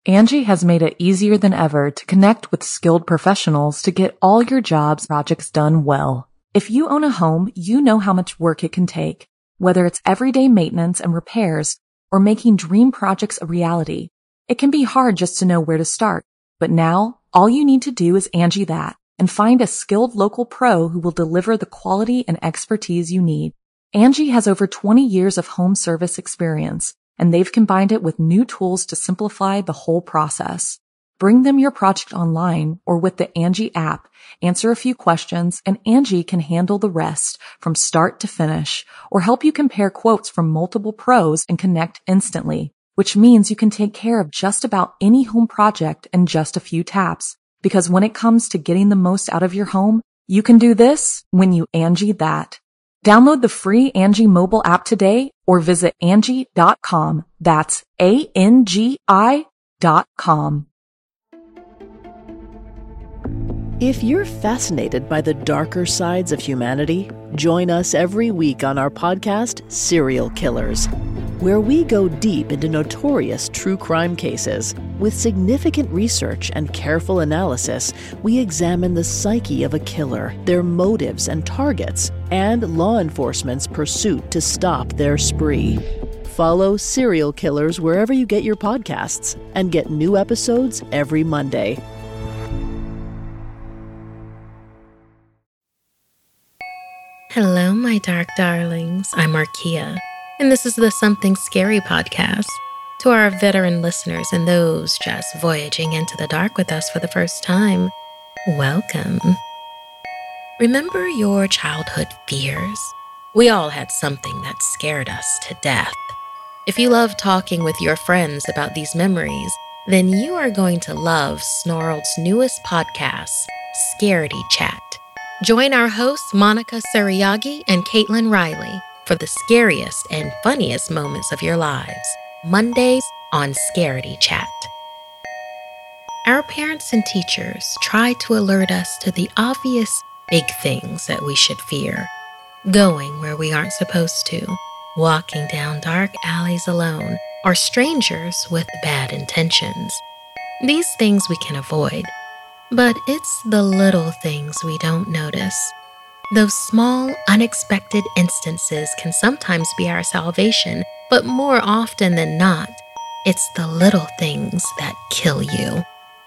Angie has made it easier than ever to connect with skilled professionals to get all your jobs projects done well. If you own a home, you know how much work it can take, whether it's everyday maintenance and repairs or making dream projects a reality. It can be hard just to know where to start, but now all you need to do is Angie that and find a skilled local pro who will deliver the quality and expertise you need. Angie has over 20 years of home service experience, and they've combined it with new tools to simplify the whole process. Bring them your project online or with the Angie app, answer a few questions, and Angie can handle the rest from start to finish or help you compare quotes from multiple pros and connect instantly, which means you can take care of just about any home project in just a few taps. Because when it comes to getting the most out of your home, you can do this when you Angie that. Download the free Angie mobile app today or visit Angie.com. That's ANGI.com. If you're fascinated by the darker sides of humanity, join us every week on our podcast, Serial Killers, where we go deep into notorious true crime cases. With significant research and careful analysis, we examine the psyche of a killer, their motives and targets, and law enforcement's pursuit to stop their spree. Follow Serial Killers wherever you get your podcasts and get new episodes every Monday. Hello, my dark darlings. I'm Arkia, and this is the Something Scary podcast. To our veteran listeners and those just voyaging into the dark with us for the first time, welcome. Remember your childhood fears? We all had something that scared us to death. If you love talking with your friends about these memories, then you are going to love Snarled's newest podcast, Scaredy Chat. Join our hosts Monica Sariagi and Caitlin Riley for the scariest and funniest moments of your lives, Mondays on Scaredy Chat. Our parents and teachers try to alert us to the obvious big things that we should fear. Going where we aren't supposed to, walking down dark alleys alone, or strangers with bad intentions. These things we can avoid. But it's the little things we don't notice. Those small, unexpected instances can sometimes be our salvation, but more often than not, it's the little things that kill you.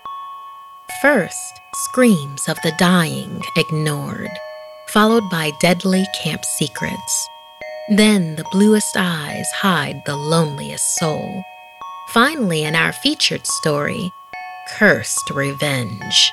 First, screams of the dying ignored, followed by deadly camp secrets. Then the bluest eyes hide the loneliest soul. Finally, in our featured story, Cursed Revenge.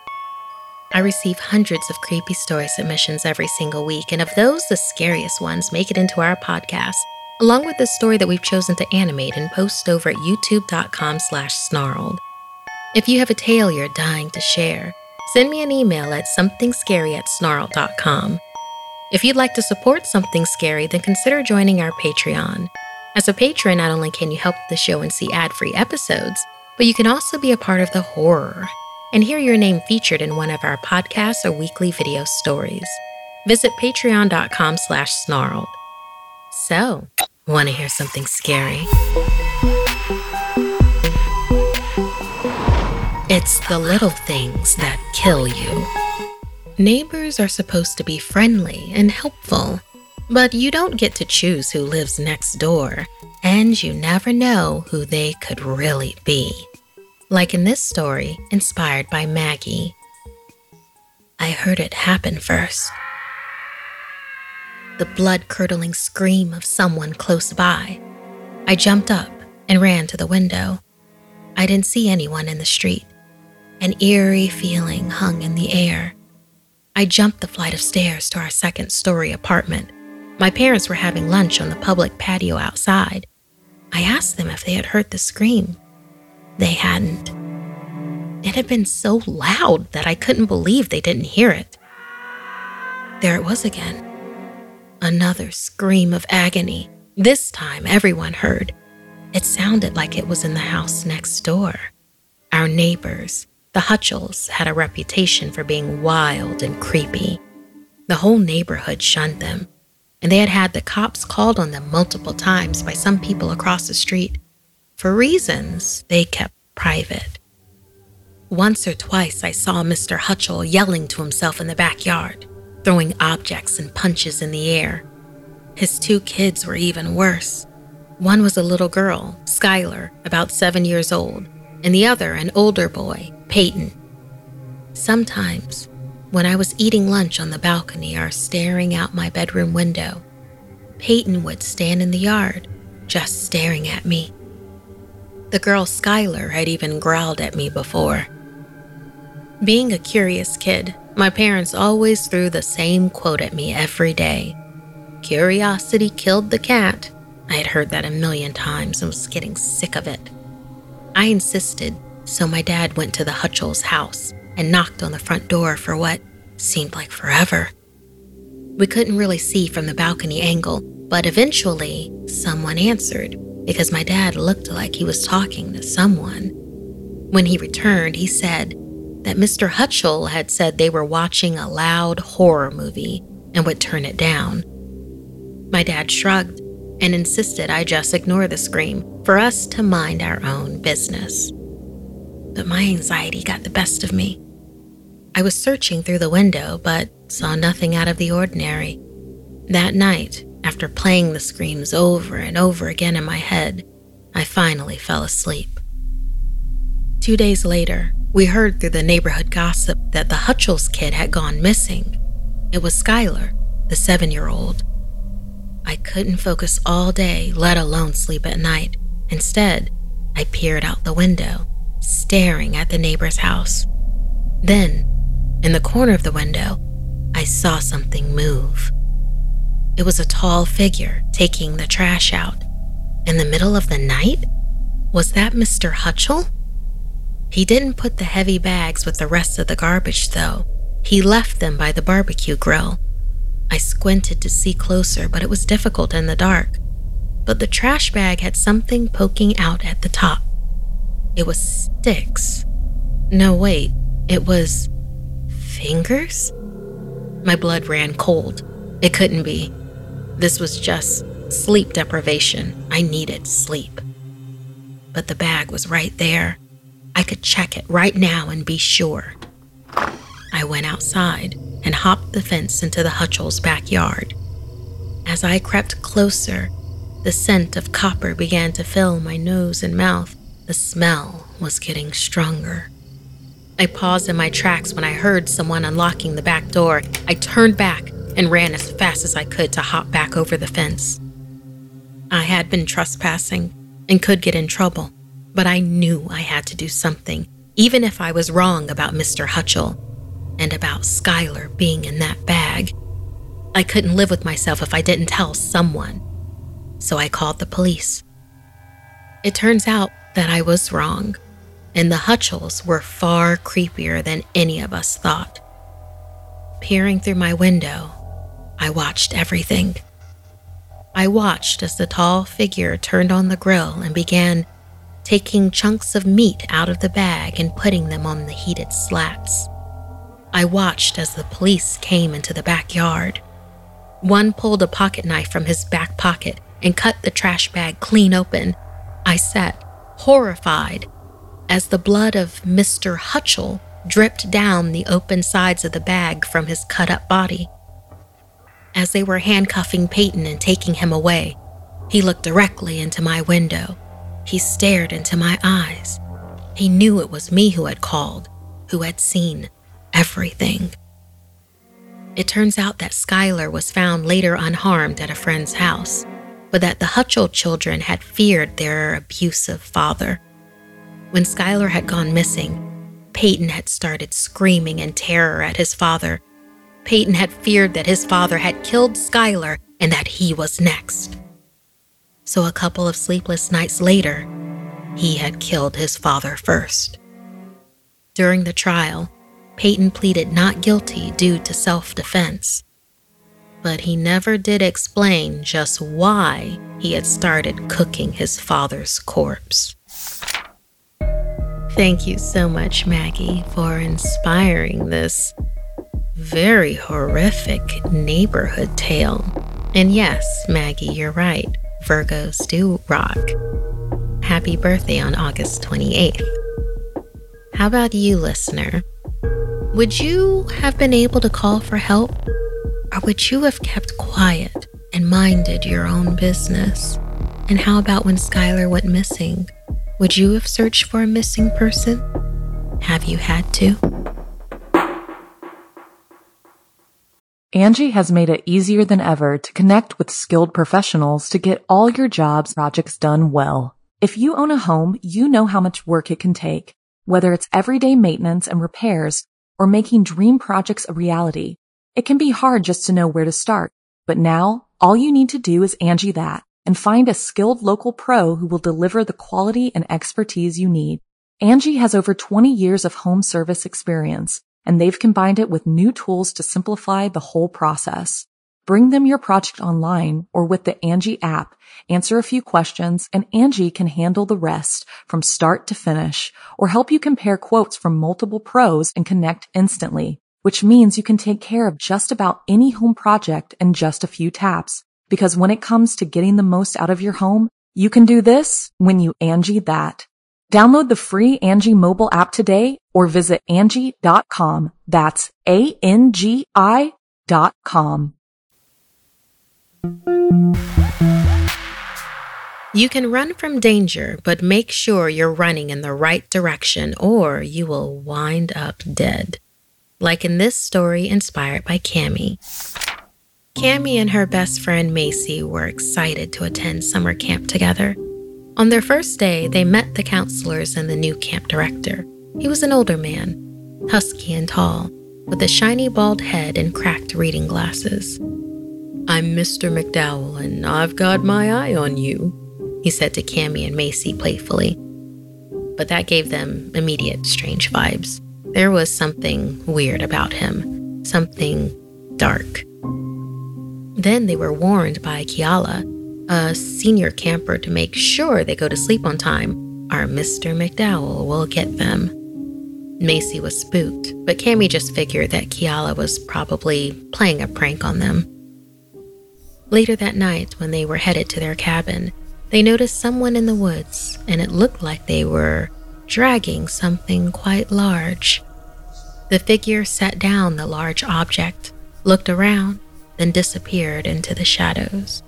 I receive hundreds of creepy story submissions every single week, and of those, the scariest ones make it into our podcast, along with the story that we've chosen to animate and post over at youtube.com/snarled. If you have a tale you're dying to share, send me an email at somethingscary@snarled.com. If you'd like to support Something Scary, then consider joining our Patreon. As a patron, not only can you help the show and see ad-free episodes, but you can also be a part of the horror and hear your name featured in one of our podcasts or weekly video stories. Visit patreon.com/snarled. So, want to hear something scary? It's the little things that kill you. Neighbors are supposed to be friendly and helpful, but you don't get to choose who lives next door, and you never know who they could really be. Like in this story, inspired by Maggie. I heard it happen first. The blood-curdling scream of someone close by. I jumped up and ran to the window. I didn't see anyone in the street. An eerie feeling hung in the air. I jumped the flight of stairs to our second-story apartment. My parents were having lunch on the public patio outside. I asked them if they had heard the scream. They hadn't. It had been so loud that I couldn't believe they didn't hear it. There it was again. Another scream of agony. This time everyone heard. It sounded like it was in the house next door. Our neighbors, the Hutchells, had a reputation for being wild and creepy. The whole neighborhood shunned them, and they had had the cops called on them multiple times by some people across the street. For reasons they kept private. Once or twice I saw Mr. Hutchell yelling to himself in the backyard, throwing objects and punches in the air. His 2 kids were even worse. One was a little girl, Skylar, about 7 years old, and the other an older boy, Peyton. Sometimes, when I was eating lunch on the balcony or staring out my bedroom window, Peyton would stand in the yard, just staring at me. The girl Skylar had even growled at me before. Being a curious kid, my parents always threw the same quote at me every day. "Curiosity killed the cat." I had heard that a million times and was getting sick of it. I insisted, so my dad went to the Hutchell's house and knocked on the front door for what seemed like forever. We couldn't really see from the balcony angle, but eventually someone answered because my dad looked like he was talking to someone. When he returned, he said that Mr. Hutchell had said they were watching a loud horror movie and would turn it down. My dad shrugged and insisted I just ignore the scream for us to mind our own business. But my anxiety got the best of me. I was searching through the window, but saw nothing out of the ordinary. That night, after playing the screams over and over again in my head, I finally fell asleep. 2 days later, we heard through the neighborhood gossip that the Hutchell's kid had gone missing. It was Skylar, the 7-year-old. I couldn't focus all day, let alone sleep at night. Instead, I peered out the window, staring at the neighbor's house. Then, in the corner of the window, I saw something move. It was a tall figure taking the trash out. In the middle of the night? Was that Mr. Hutchell? He didn't put the heavy bags with the rest of the garbage, though. He left them by the barbecue grill. I squinted to see closer, but it was difficult in the dark. But the trash bag had something poking out at the top. It was sticks. No, wait, it was fingers? My blood ran cold. It couldn't be. This was just sleep deprivation. I needed sleep. But the bag was right there. I could check it right now and be sure. I went outside and hopped the fence into the Hutchell's backyard. As I crept closer, the scent of copper began to fill my nose and mouth. The smell was getting stronger. I paused in my tracks when I heard someone unlocking the back door. I turned back and ran as fast as I could to hop back over the fence. I had been trespassing and could get in trouble, but I knew I had to do something, even if I was wrong about Mr. Hutchell and about Skylar being in that bag. I couldn't live with myself if I didn't tell someone, so I called the police. It turns out that I was wrong, and the Hutchells were far creepier than any of us thought. Peering through my window, I watched everything. I watched as the tall figure turned on the grill and began taking chunks of meat out of the bag and putting them on the heated slats. I watched as the police came into the backyard. One pulled a pocket knife from his back pocket and cut the trash bag clean open. I sat, horrified, as the blood of Mr. Hutchell dripped down the open sides of the bag from his cut-up body. As they were handcuffing Peyton and taking him away, he looked directly into my window. He stared into my eyes. He knew it was me who had called, who had seen everything. It turns out that Skylar was found later unharmed at a friend's house, but that the Hutchell children had feared their abusive father. When Skylar had gone missing, Peyton had started screaming in terror at his father. Peyton had feared that his father had killed Skylar and that he was next. So a couple of sleepless nights later, he had killed his father first. During the trial, Peyton pleaded not guilty due to self-defense, but he never did explain just why he had started cooking his father's corpse. Thank you so much, Maggie, for inspiring this very horrific neighborhood tale. And yes, Maggie, you're right. Virgos do rock. Happy birthday on August 28th. How about you, listener? Would you have been able to call for help? Or would you have kept quiet and minded your own business? And how about when Skylar went missing? Would you have searched for a missing person? Have you had to? Angie has made it easier than ever to connect with skilled professionals to get all your jobs projects done well. If you own a home, you know how much work it can take, whether it's everyday maintenance and repairs or making dream projects a reality. It can be hard just to know where to start, but now all you need to do is Angie that and find a skilled local pro who will deliver the quality and expertise you need. Angie has over 20 years of home service experience, and they've combined it with new tools to simplify the whole process. Bring them your project online or with the Angie app, answer a few questions, and Angie can handle the rest from start to finish or help you compare quotes from multiple pros and connect instantly, which means you can take care of just about any home project in just a few taps. Because when it comes to getting the most out of your home, you can do this when you Angie that. Download the free Angie mobile app today or visit Angie.com. That's ANGI.com. You can run from danger, but make sure you're running in the right direction or you will wind up dead. Like in this story inspired by Cammie. Cammie and her best friend Macy were excited to attend summer camp together. On their first day, they met the counselors and the new camp director. He was an older man, husky and tall, with a shiny bald head and cracked reading glasses. "I'm Mr. McDowell, and I've got my eye on you," he said to Cammie and Macy playfully. But that gave them immediate strange vibes. There was something weird about him, something dark. Then they were warned by Kiala, a senior camper, to make sure they go to sleep on time, or Mr. McDowell will get them. Macy was spooked, but Cammie just figured that Kiala was probably playing a prank on them. Later that night, when they were headed to their cabin, they noticed someone in the woods, and it looked like they were dragging something quite large. The figure set down the large object, looked around, then disappeared into the shadows.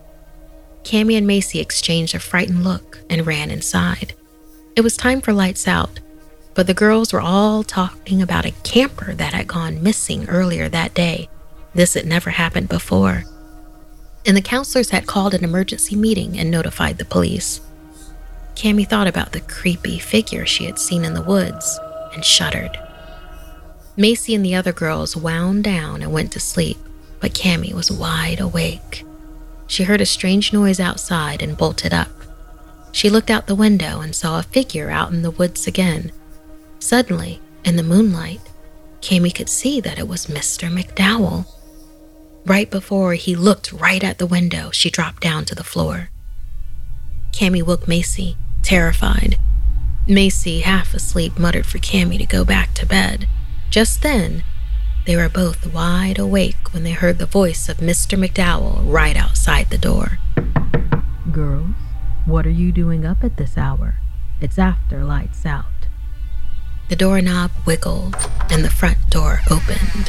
Cammie and Macy exchanged a frightened look and ran inside. It was time for lights out, but the girls were all talking about a camper that had gone missing earlier that day. This had never happened before. And the counselors had called an emergency meeting and notified the police. Cammie thought about the creepy figure she had seen in the woods and shuddered. Macy and the other girls wound down and went to sleep, but Cammie was wide awake. She heard a strange noise outside and bolted up. She looked out the window and saw a figure out in the woods again. Suddenly, in the moonlight, Cammie could see that it was Mr. McDowell. Right before he looked right at the window, she dropped down to the floor. Cammie woke Macy, terrified. Macy, half asleep, muttered for Cammie to go back to bed. Just then, they were both wide awake when they heard the voice of Mr. McDowell right outside the door. "Girls, what are you doing up at this hour? It's after lights out." The doorknob wiggled and the front door opened.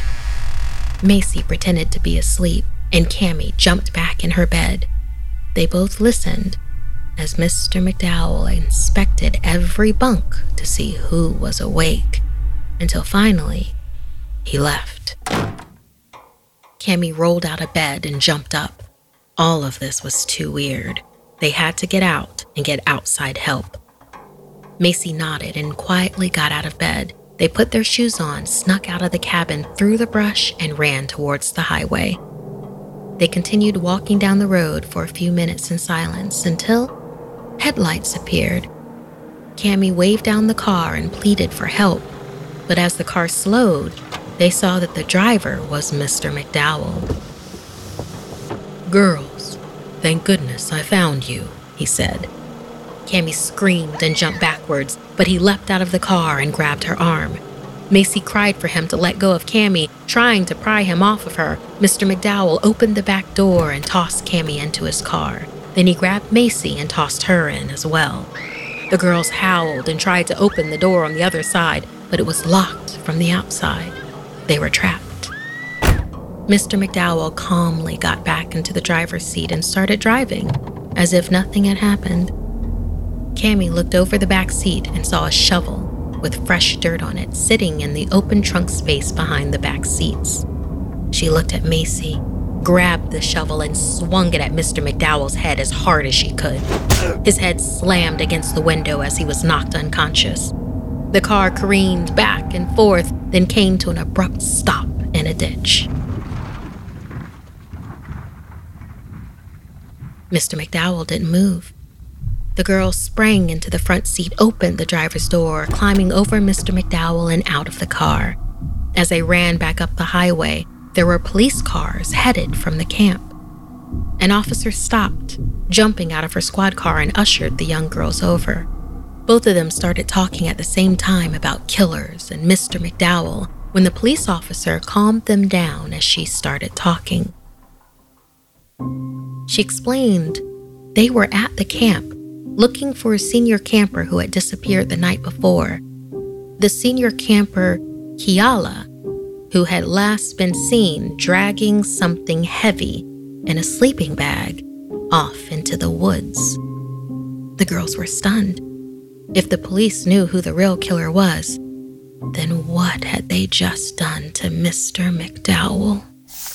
Macy pretended to be asleep and Cammie jumped back in her bed. They both listened as Mr. McDowell inspected every bunk to see who was awake, until finally he left. Cammie rolled out of bed and jumped up. All of this was too weird. They had to get out and get outside help. Macy nodded and quietly got out of bed. They put their shoes on, snuck out of the cabin through the brush, and ran towards the highway. They continued walking down the road for a few minutes in silence until headlights appeared. Cammie waved down the car and pleaded for help, but as the car slowed, they saw that the driver was Mr. McDowell. "Girls, thank goodness I found you," he said. Cammie screamed and jumped backwards, but he leapt out of the car and grabbed her arm. Macy cried for him to let go of Cammie, trying to pry him off of her. Mr. McDowell opened the back door and tossed Cammie into his car. Then he grabbed Macy and tossed her in as well. The girls howled and tried to open the door on the other side, but it was locked from the outside. They were trapped. Mr. McDowell calmly got back into the driver's seat and started driving, as if nothing had happened. Cammie looked over the back seat and saw a shovel with fresh dirt on it sitting in the open trunk space behind the back seats. She looked at Macy, grabbed the shovel, and swung it at Mr. McDowell's head as hard as she could. His head slammed against the window as he was knocked unconscious. The car careened back and forth, then came to an abrupt stop in a ditch. Mr. McDowell didn't move. The girl sprang into the front seat, opened the driver's door, climbing over Mr. McDowell and out of the car. As they ran back up the highway, there were police cars headed from the camp. An officer stopped, jumping out of her squad car, and ushered the young girls over. Both of them started talking at the same time about killers and Mr. McDowell when the police officer calmed them down as she started talking. She explained they were at the camp looking for a senior camper who had disappeared the night before. The senior camper, Kiala, who had last been seen dragging something heavy in a sleeping bag off into the woods. The girls were stunned. If the police knew who the real killer was, then what had they just done to Mr. McDowell?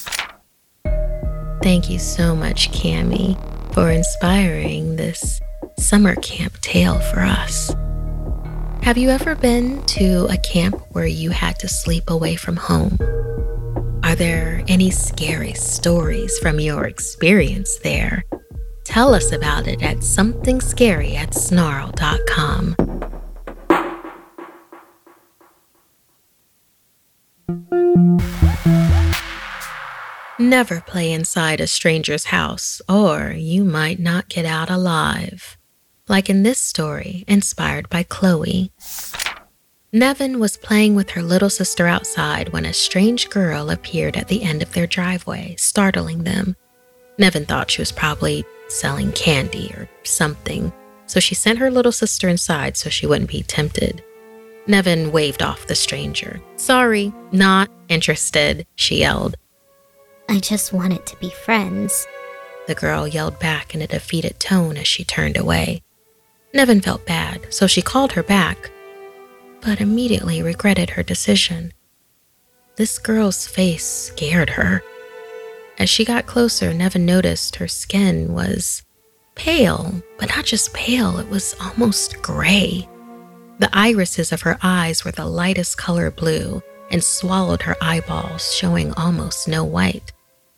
Thank you so much, Cammie, for inspiring this summer camp tale for us. Have you ever been to a camp where you had to sleep away from home? Are there any scary stories from your experience there? Tell us about it at somethingscary@snarl.com. Never play inside a stranger's house, or you might not get out alive. Like in this story, inspired by Chloe. Nevin was playing with her little sister outside when a strange girl appeared at the end of their driveway, startling them. Nevin thought she was probably selling candy or something, so she sent her little sister inside so she wouldn't be tempted. Nevin waved off the stranger. "Sorry, not interested," she yelled. "I just wanted to be friends," the girl yelled back in a defeated tone as she turned away. Nevin felt bad, so she called her back, but immediately regretted her decision. This girl's face scared her. As she got closer, Nevin noticed her skin was pale, but not just pale, it was almost gray. The irises of her eyes were the lightest color blue and swallowed her eyeballs, showing almost no white.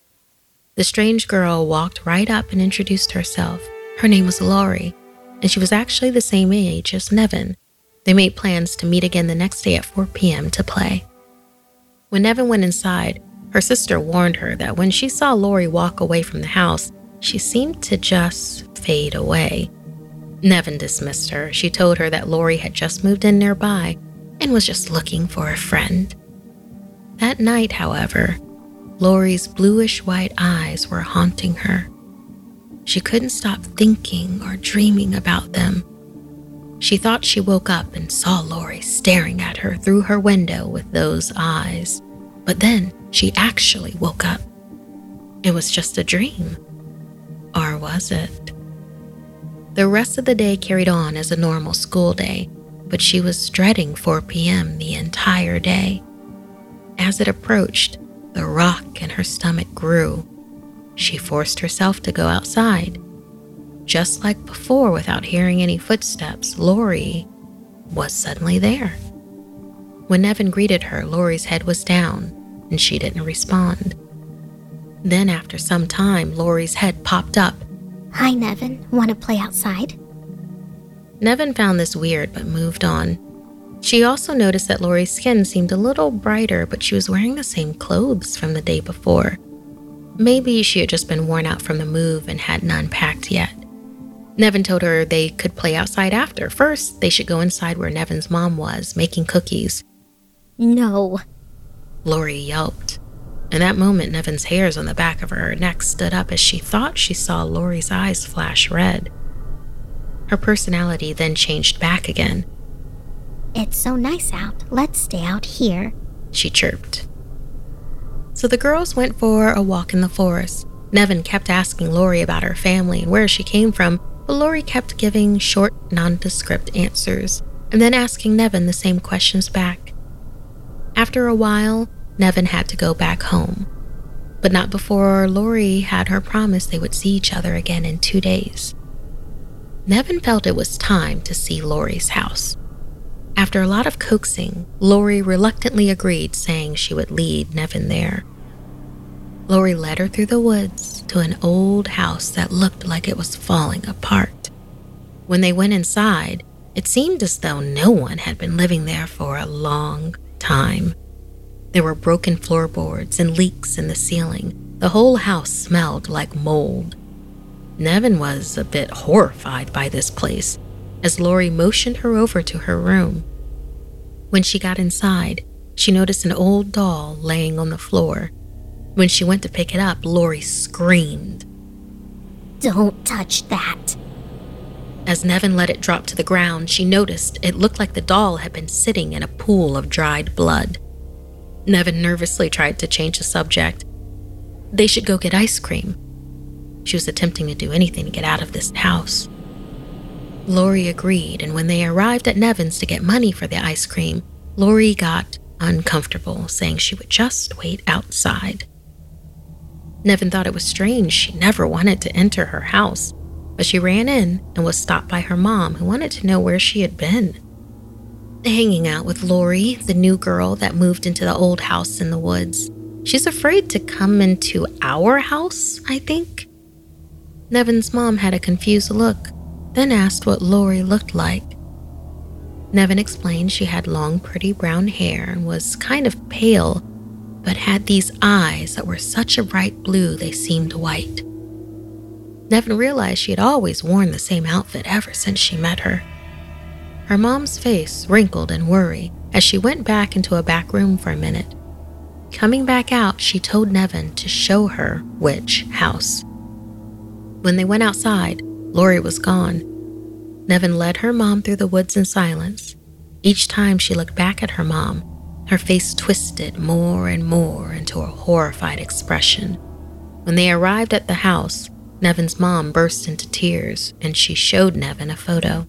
The strange girl walked right up and introduced herself. Her name was Lori, and she was actually the same age as Nevin. They made plans to meet again the next day at 4 p.m. to play. When Nevin went inside, her sister warned her that when she saw Lori walk away from the house, she seemed to just fade away. Nevin dismissed her. She told her that Lori had just moved in nearby and was just looking for a friend. That night, however, Lori's bluish-white eyes were haunting her. She couldn't stop thinking or dreaming about them. She thought she woke up and saw Lori staring at her through her window with those eyes. But then she actually woke up. It was just a dream. Or was it? The rest of the day carried on as a normal school day, but she was dreading 4 p.m. the entire day. As it approached, the rock in her stomach grew. She forced herself to go outside. Just like before, without hearing any footsteps, Lori was suddenly there. When Nevin greeted her, Lori's head was down, and she didn't respond. Then after some time, Lori's head popped up. "Hi, Nevin. Want to play outside?" Nevin found this weird but moved on. She also noticed that Lori's skin seemed a little brighter, but she was wearing the same clothes from the day before. Maybe she had just been worn out from the move and hadn't unpacked yet. Nevin told her they could play outside after. First, they should go inside where Nevin's mom was, making cookies. "No," Lori yelped. In that moment, Nevin's hairs on the back of her neck stood up as she thought she saw Lori's eyes flash red. Her personality then changed back again. It's so nice out. Let's stay out here, she chirped. So the girls went for a walk in the forest. Nevin kept asking Lori about her family and where she came from, but Lori kept giving short, nondescript answers, and then asking Nevin the same questions back. After a while, Nevin had to go back home, but not before Lori had her promise they would see each other again in 2 days. Nevin felt it was time to see Lori's house. After a lot of coaxing, Lori reluctantly agreed, saying she would lead Nevin there. Lori led her through the woods to an old house that looked like it was falling apart. When they went inside, it seemed as though no one had been living there for a long time. There were broken floorboards and leaks in the ceiling. The whole house smelled like mold. Nevin was a bit horrified by this place, as Lori motioned her over to her room. When she got inside, she noticed an old doll laying on the floor. When she went to pick it up, Lori screamed. Don't touch that. As Nevin let it drop to the ground, she noticed it looked like the doll had been sitting in a pool of dried blood. Nevin nervously tried to change the subject. They should go get ice cream. She was attempting to do anything to get out of this house. Lori agreed, and when they arrived at Nevin's to get money for the ice cream, Lori got uncomfortable, saying she would just wait outside. Nevin thought it was strange. She never wanted to enter her house, but she ran in and was stopped by her mom, who wanted to know where she had been. Hanging out with Lori, the new girl that moved into the old house in the woods. She's afraid to come into our house, I think. Nevin's mom had a confused look, then asked what Lori looked like. Nevin explained she had long, pretty brown hair and was kind of pale, but had these eyes that were such a bright blue they seemed white. Nevin realized she had always worn the same outfit ever since she met her. Her mom's face wrinkled in worry as she went back into a back room for a minute. Coming back out, she told Nevin to show her which house. When they went outside, Lori was gone. Nevin led her mom through the woods in silence. Each time she looked back at her mom, her face twisted more and more into a horrified expression. When they arrived at the house, Nevin's mom burst into tears, and she showed Nevin a photo.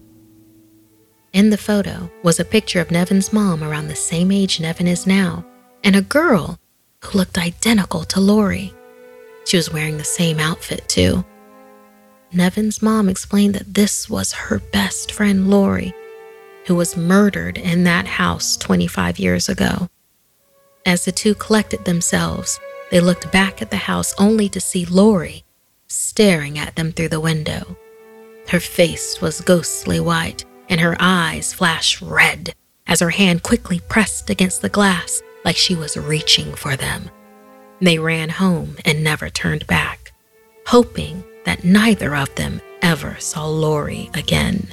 In the photo was a picture of Nevin's mom around the same age Nevin is now, and a girl who looked identical to Lori. She was wearing the same outfit, too. Nevin's mom explained that this was her best friend, Lori, who was murdered in that house 25 years ago. As the two collected themselves, they looked back at the house only to see Lori staring at them through the window. Her face was ghostly white, and her eyes flashed red as her hand quickly pressed against the glass like she was reaching for them. They ran home and never turned back, hoping that neither of them ever saw Lori again.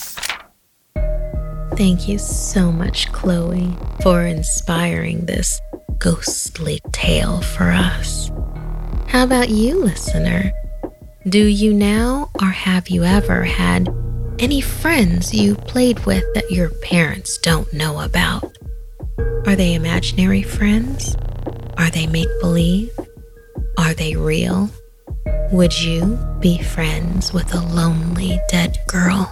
Thank you so much, Chloe, for inspiring this ghostly tale for us. How about you, listener? Do you now, or have you ever had any friends you played with that your parents don't know about? Are they imaginary friends? Are they make-believe? Are they real? Would you be friends with a lonely dead girl?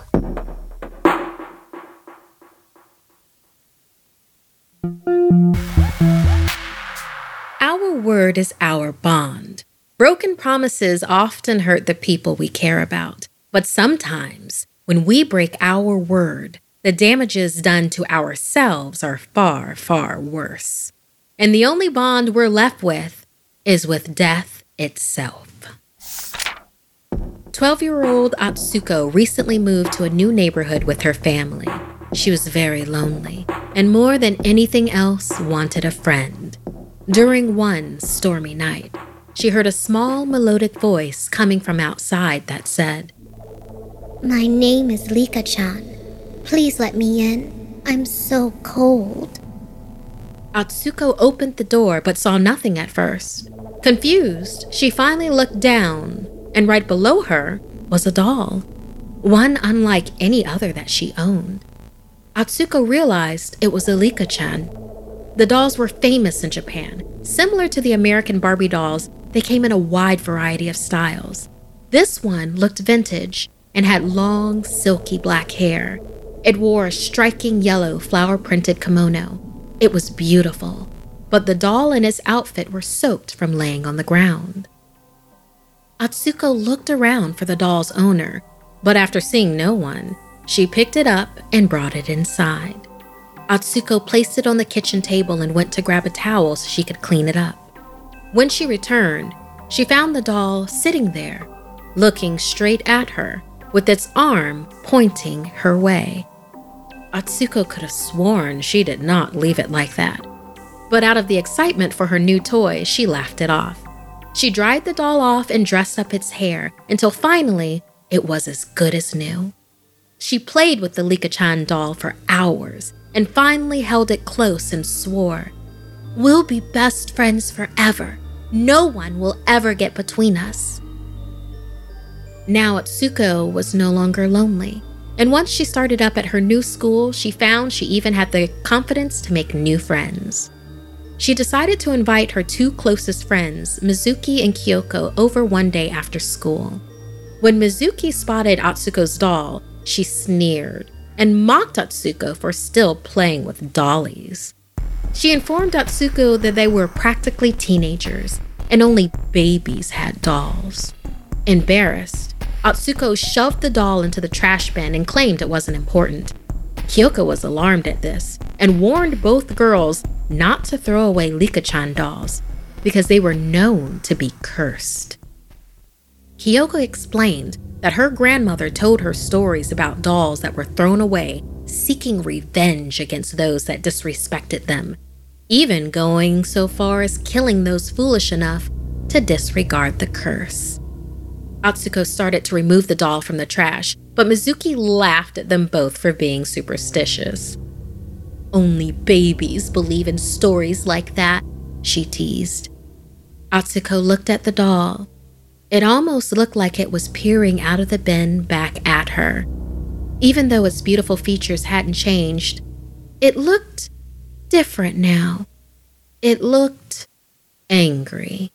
Our word is our bond. Broken promises often hurt the people we care about, but sometimes when we break our word, the damages done to ourselves are far, far worse. And the only bond we're left with is with death itself. 12-year-old Atsuko recently moved to a new neighborhood with her family. She was very lonely, and more than anything else, wanted a friend. During one stormy night, she heard a small melodic voice coming from outside that said, My name is Lika-chan. Please let me in. I'm so cold. Atsuko opened the door but saw nothing at first. Confused, she finally looked down, and right below her was a doll. one unlike any other that she owned. Atsuko realized it was Alika-chan. The dolls were famous in Japan. Similar to the American Barbie dolls, they came in a wide variety of styles. This one looked vintage and had long, silky black hair. It wore a striking yellow flower-printed kimono. It was beautiful, but the doll and its outfit were soaked from laying on the ground. Atsuko looked around for the doll's owner, but after seeing no one, she picked it up and brought it inside. Atsuko placed it on the kitchen table and went to grab a towel so she could clean it up. When she returned, she found the doll sitting there, looking straight at her, with its arm pointing her way. Atsuko could have sworn she did not leave it like that, but out of the excitement for her new toy, she laughed it off. She dried the doll off and dressed up its hair until finally it was as good as new. She played with the Alika-chan doll for hours and finally held it close and swore, "We'll be best friends forever. No one will ever get between us." Now Atsuko was no longer lonely, and once she started up at her new school, she found she even had the confidence to make new friends. She decided to invite her two closest friends, Mizuki and Kyoko, over one day after school. When Mizuki spotted Atsuko's doll, she sneered and mocked Atsuko for still playing with dollies. She informed Atsuko that they were practically teenagers and only babies had dolls. Embarrassed, Atsuko shoved the doll into the trash bin and claimed it wasn't important. Kyoko was alarmed at this and warned both girls not to throw away Alika-chan dolls because they were known to be cursed. Kyoko explained that her grandmother told her stories about dolls that were thrown away, seeking revenge against those that disrespected them, even going so far as killing those foolish enough to disregard the curse. Atsuko started to remove the doll from the trash, but Mizuki laughed at them both for being superstitious. "Only babies believe in stories like that," she teased. Atsuko looked at the doll. It almost looked like it was peering out of the bin back at her. Even though its beautiful features hadn't changed, it looked different now. It looked angry.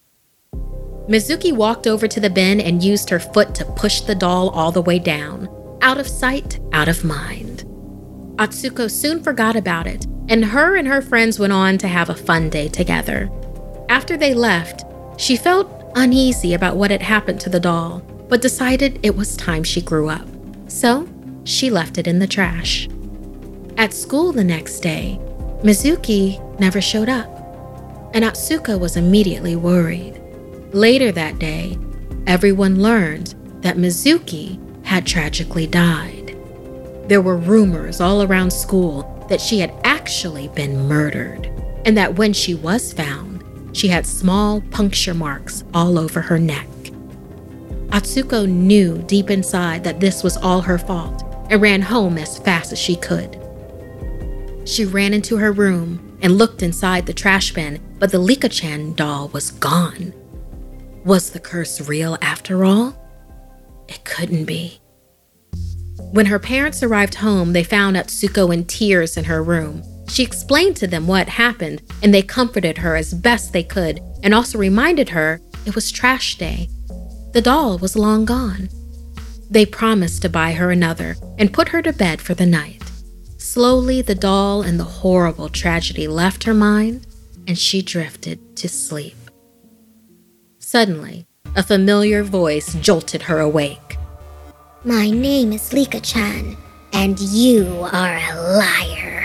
Mizuki walked over to the bin and used her foot to push the doll all the way down. Out of sight, out of mind. Atsuko soon forgot about it, and her friends went on to have a fun day together. After they left, she felt uneasy about what had happened to the doll, but decided it was time she grew up. So, she left it in the trash. At school the next day, Mizuki never showed up, and Atsuko was immediately worried. Later that day, everyone learned that Mizuki had tragically died. There were rumors all around school that she had actually been murdered, and that when she was found, she had small puncture marks all over her neck. Atsuko knew deep inside that this was all her fault and ran home as fast as she could. She ran into her room and looked inside the trash bin, but the Alika-chan doll was gone. Was the curse real after all? It couldn't be. When her parents arrived home, they found Atsuko in tears in her room. She explained to them what happened, and they comforted her as best they could and also reminded her it was trash day. The doll was long gone. They promised to buy her another and put her to bed for the night. Slowly, the doll and the horrible tragedy left her mind, and she drifted to sleep. Suddenly, a familiar voice jolted her awake. My name is Alika-chan, and you are a liar.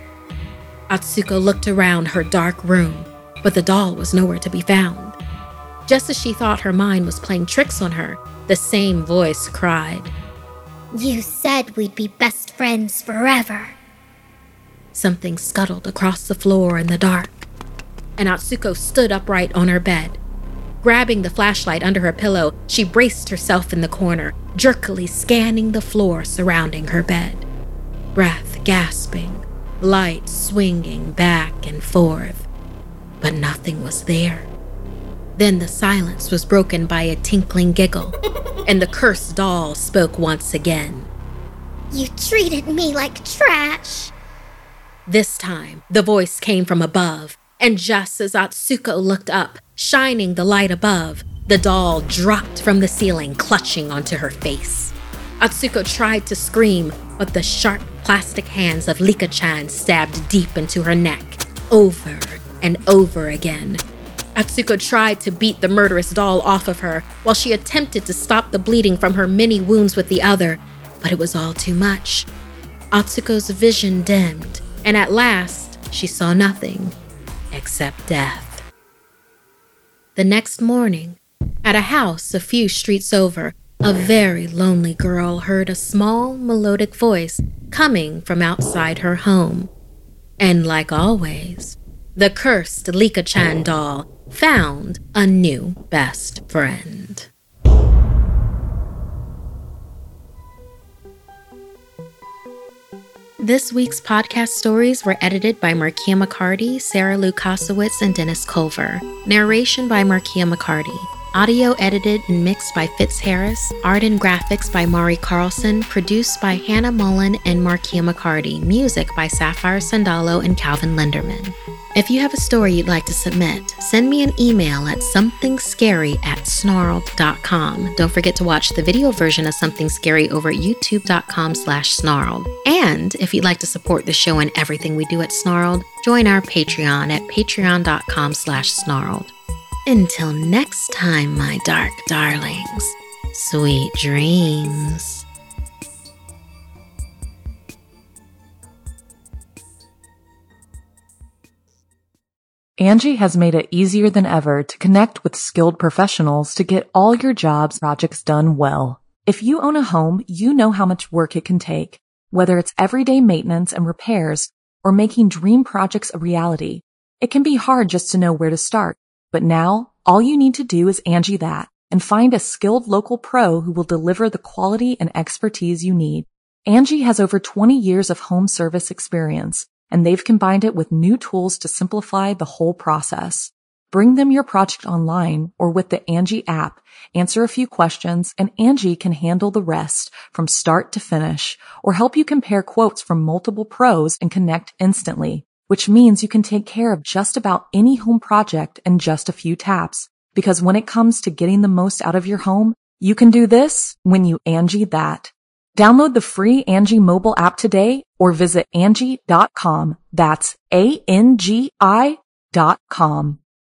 Atsuko looked around her dark room, but the doll was nowhere to be found. Just as she thought her mind was playing tricks on her, the same voice cried, You said we'd be best friends forever. Something scuttled across the floor in the dark, and Atsuko stood upright on her bed. Grabbing the flashlight under her pillow, she braced herself in the corner, jerkily scanning the floor surrounding her bed. Breath gasping, light swinging back and forth, but nothing was there. Then the silence was broken by a tinkling giggle, and the cursed doll spoke once again. You treated me like trash. This time, the voice came from above, and just as Atsuko looked up, shining the light above, the doll dropped from the ceiling, clutching onto her face. Atsuko tried to scream, but the sharp plastic hands of Lika-chan stabbed deep into her neck, over and over again. Atsuko tried to beat the murderous doll off of her while she attempted to stop the bleeding from her many wounds with the other, but it was all too much. Atsuko's vision dimmed, and at last, she saw nothing except death. The next morning, at a house a few streets over, a very lonely girl heard a small, melodic voice coming from outside her home. And like always, the cursed Lika-chan doll found a new best friend. This week's podcast stories were edited by Markia McCarty, Sarah Lukasiewicz, and Dennis Culver. Narration by Markia McCarty. Audio edited and mixed by Fitz Harris. Art and graphics by Mari Carlson. Produced by Hannah Mullen and Markia McCarty. Music by Sapphire Sandalo and Calvin Linderman. If you have a story you'd like to submit, send me an email at somethingscary@snarled.com. Don't forget to watch the video version of Something Scary over at youtube.com/snarled. And if you'd like to support the show and everything we do at Snarled, join our Patreon at patreon.com/snarled. Until next time, my dark darlings, sweet dreams. Angie has made it easier than ever to connect with skilled professionals to get all your jobs projects done well. If you own a home, you know how much work it can take, whether it's everyday maintenance and repairs or making dream projects a reality. It can be hard just to know where to start, but now all you need to do is Angie that and find a skilled local pro who will deliver the quality and expertise you need. Angie has over 20 years of home service experience, and they've combined it with new tools to simplify the whole process. Bring them your project online or with the Angie app, answer a few questions, and Angie can handle the rest from start to finish or help you compare quotes from multiple pros and connect instantly, which means you can take care of just about any home project in just a few taps. Because when it comes to getting the most out of your home, you can do this when you Angie that. Download the free Angie mobile app today or visit Angie.com. That's ANGI.com.